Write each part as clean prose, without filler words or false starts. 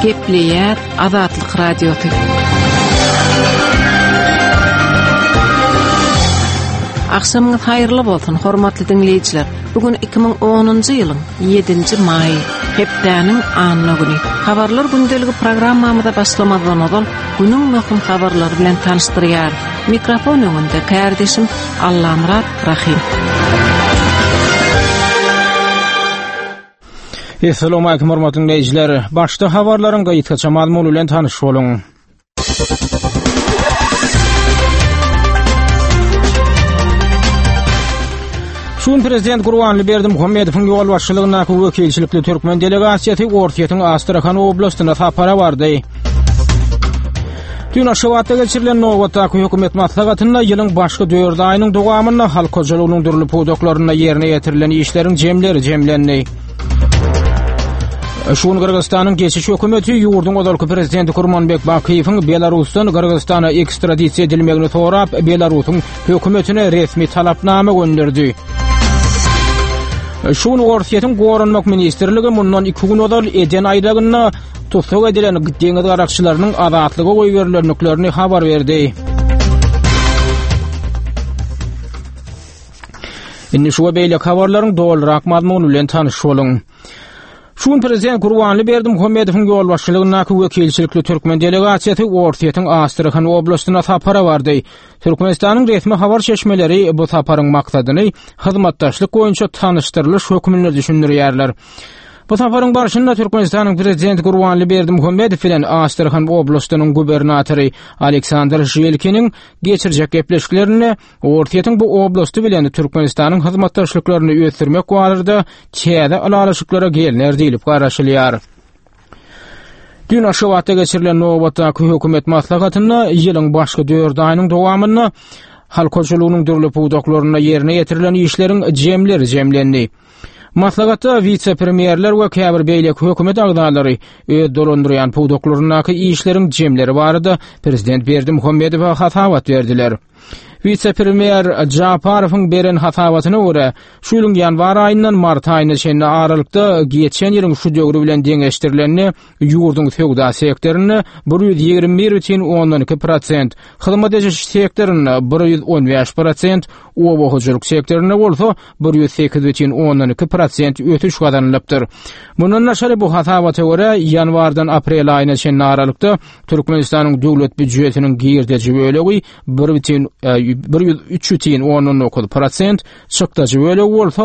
Kepleyer Azatlyk Radiosu. Akşamınız hayırlı bolsun, hormatly dinleyijiler. Bugün 2010-njy ýylyň 7-nji may, hepdäniň anyny güni. Habarlar gündeligi programmamyza başlamadan oňol günüň möhüm habarlary bilen tanışdyrýar. Mikrofon öňünde kardeşim Allamrat Rahim. Assalamu alaykum hormatly dinleyijiler. Başda habarlaryň gaýtgaça maglumaty bilen tanyş boluň. Şun prezident Gurbanly Berdimuhammedowyň ýol başçylygyna wekilçilikli Türkmen delegasiýasy Ortiýetiň Astrahan oblastyna sapara bardy. Dün Aşgabatda geçirilen Nowatdaky hökümet maslahatyna ýylyň başky 4 aýynyň dowamyna halk hojalygynyň durly pudoklaryna ýerine ýetirilen işleriň jemleri jemlendi. Şun Kırgızstanyň geçiş hökümeti ýurdun godalky prezidenti Kurmanbek Bakiýewiň Belarusdan Kırgızstana ekstradisiýa edilmegini sorap Belarusyň hökümetine resmi talapnama gönderdi. Şun Ortiýetiň Goranmak ministrligi mundan 2 gün odal eden aýdagyna tutsak edilen deňiz garakçylarynyň azatlyga goý berilenliklerini habar berdi. Indi şu beýle habarlaryň dolrak mazmuny bilen tanyş boluň. Şun prezident Gurbanly Berdimuhammedowyň ýol başçylygyna wekilçilikli Türkmen delegasiýasy Ortiýetiň Astrahan oblastyna sapara bardy. Türkmenistanyň resmi habar çeşmeleri bu saparyň maksadyny hyzmatdaşlyk boýunça tanışdyrylyş hökümine düşündirýärler. Bu saparyň barşynda Türkmenistanyň prezidenti Gurbanly Berdimuhammedow bilen Astrahan oblastynyň gubernatory Aleksandr Zhelkiniň geçirjek gepleşiklerini Ortiýetiň bu oblasty bilen Türkmenistanyň hyzmatdaşlyklaryny öýtürmek barada çäze alaşyklara gelner diýilip garaşylýar. Dün Aşgabatda geçirilen Nowatdaky hökümet maslahatyna ýylyň başky 4 aýynyň dowamyna halk hojalygynyň durly pudoklaryna ýerine ýetirilen işleriň jemleri jemlendi. Maslahatda vice-premierler we käbir beýleki hökümet agdalary dolandyrýan pudoklarynaky işleriň jemleri barada prezident Berdimuhammedowa hasawat berdiler. Vice-premier Japarowyň beren hasawatyna görä, şu ýylyň ýanwar aýyndan mart aýyna şeýle aralykda geçen ýylyň şu döwri bilen deňeşdirilenini ýurdun feodal sektoryny 120,12%, hyzmat ediş sektoryny 115%, oba hojalyk sektoryny bolsa 108,12% ötüş gazanlypdyr. Mundan näşe bu hasawaty görä ýanwardan aprel aýyna şeýle aralykda Türkmenistanyň döwlet büdjetiniň girdeji bölegi 103,19%, çykdaji bölegi bolsa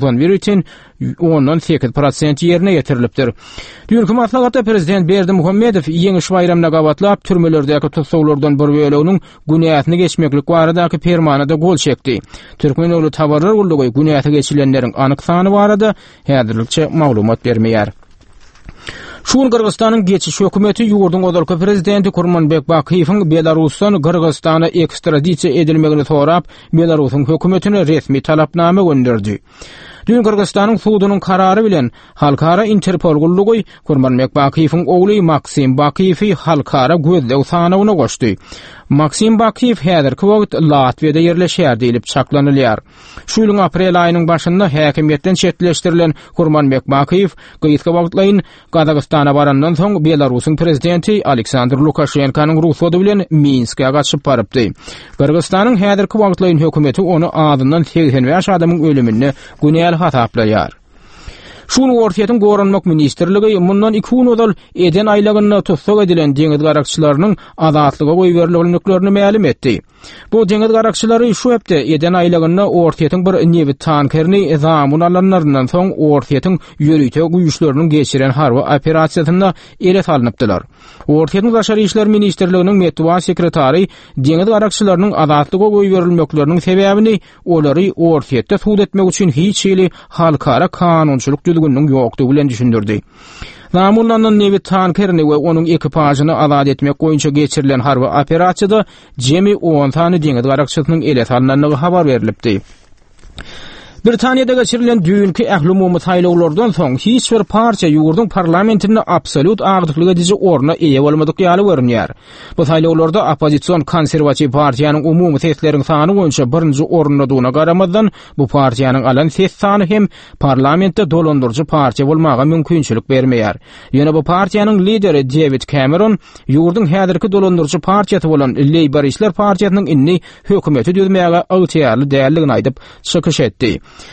91,18% ýerine ýetirilipdir. Dünkü maslahatda prezident Berdimuhammedow ýeňiş bayramyna gabatlap türmelerdäki tutsaglardan bir böleginiň günäsini geçmeklik baradaky permanada gol çekdi. Türkmen ulu tabarlar gullugy günäsi geçilenleriň anyk sany barada häzirlikçe maglumat bermeýär. Şun Kırgızstanyň geçiş hökümeti ýurdun godalky prezidenti Kurmanbek Bakiýewiň Belarusdan Kırgızstana ekstradisiýa edilmegini sorap Belarusyň hökümetine resmi talapnama gönderdi. Dün Kırgızstanyň sudunyň karary bilen halkara Interpol gullugy Kurmanbek Bakiýewiň ogly Maksim Bakiýewi halkara gözleg sanawyna goşdy. Maksim Bakiýew häzirki wagt Latwiýada ýerleşýär diýilip çaklanylýar. Şu ýylyň aprel aýynyň başynda häkimetden çetleşdirilen Kurmanbek Bakiýew gyýytka wagtlaryň Gazagystana barandan soň Belarusyň prezidenti Aleksandr Lukashenkanyň ruhsady bilen Minske gaçyp barypdy. Kyrgyzstanyň häzirki wagtlaryň hökümeti onu adyndan 85 adamyň ölümini günäli hataplanýar. Şun Ortiýetiň Goranmak ministrligi mundan 2 gün odal eden aýlagyna tutsak edilen deňiz garakçylarynyň azatlyga goý berilenliklerini ma'lum etdi. Bu deňiz garakçylary şu hepde eden aýlagyna Ortiýetiň bir nevi tankerini zamun alanlaryndan soň Ortiýetiň ýörüýte güýçleriniň geçiren harby operasiýasyna ele salynypdylar. Ortiýetiň Daşary işler ministrliginiň medeniýet sekretary deňiz garakçylarynyň azatlyga goý berilmekleriniň sebäbini olary Ortiýetde suud etmek üçin hiç ýyly halkara kanunçylyk düzgünlüğün ýokdugy bilen düşündirdi. Namundan nevi tankerini we onuň ekipasyny azat etmek boýunça geçirilen harby operasiýada jemi 10 tany deňiz garakçysynyň ele salynanlygy habar berilipdi. Britaniýada geçirilen düýünki ähli umumy saýlawlardan soň hiç bir parça ýurdun parlamentinde absolut agdyklyga dizi orna eýe bolmadyk ýaly görünýär. Bu saýlawlarda opposision konserwativ partiýanyň umumy sesleriniň sany boýunça birinji orundadygyna garamazdan bu partiýanyň alan ses sany hem parlamentde dolandyrjy partiýa bolmaga mümkinçilik bermeýär. Ýöne bu partiýanyň lideri David Cameron ýurdun häzirki dolandyrjy partiýasy bolan Labouristler partiýasynyň inni hökümeti düzmäge agtyarly däldigini aýdyp çykyş etdi.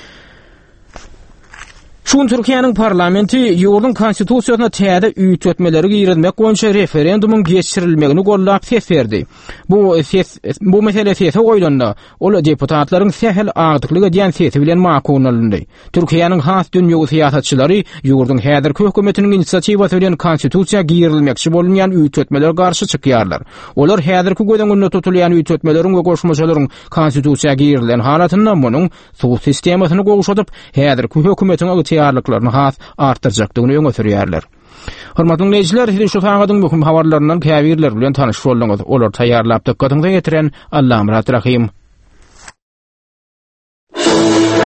Şun Türkiýanyň parlamenti ýurdun konstitusiýasyna täze üýtmetmeleri girizmek boýunça referendumuň geçirilmegini gollap ses berdi. Bu mesele sese goýulanda, ol deputatlaryň sehel agdyklyga diýen sesi bilen makunlandy. Türkiýanyň has dünýäwi siýasatçylary ýurdun häzirki hökümetiniň inisiatiwasy bilen konstitusiýa girilmekçi bolan üýtmetmeler garşy çykýarlar. Olar häzirki gödeňinde tutulýan üýtmetmeleriň we goşmaçalaryň konstitusiýa girilen halatyndan munyň suw sistemasyny gowşadyp häzirki hökümetiň ýarlyklaryny has artdyrjakdygyny öňe sürýärler. Hormatly dinleýijiler, şu taňadyň möhüm habarlaryndan käbirler bilen tanyş boldyňyz. Olar taýýarlap dikkatiňize getiren Allahym rahim.